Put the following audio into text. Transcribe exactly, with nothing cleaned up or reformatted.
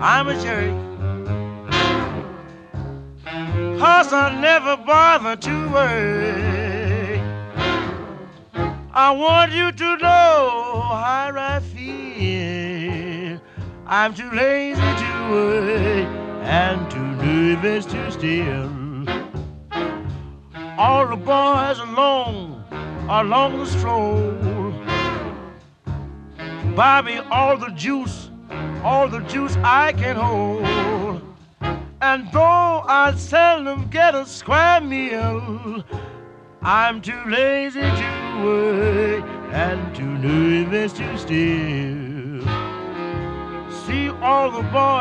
I'm a jerk, 'cause I never bother to work. I want you to know how I feel. I'm too lazy to work and too nervous to steal. All the boys along, along the stroll, buy me all the juice, all the juice I can hold. And though I seldom get a square meal, I'm too lazy to work and too nervous to steal. See all the boys